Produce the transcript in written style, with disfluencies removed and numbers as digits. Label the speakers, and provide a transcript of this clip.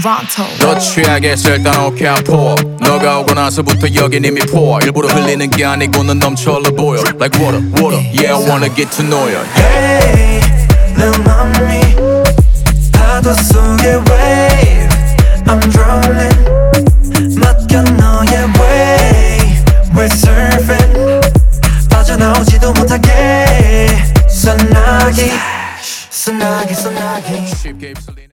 Speaker 1: Toronto.
Speaker 2: 너 취하겠어 일단 오케이 I pour. 너가 오고 나서부터 여긴 이미 pour. 일부러 흘리는 게 아니고 넌 넘쳐흘러 보여. Like water, water, yeah I wanna get to know you.
Speaker 3: Hey, 내 맘이 파도 속의 wave I'm drowning 맡겨 너의 wave We're surfing 빠져나오지도 못하게 소나기 소나기 소나기
Speaker 2: 쉽게 입술리는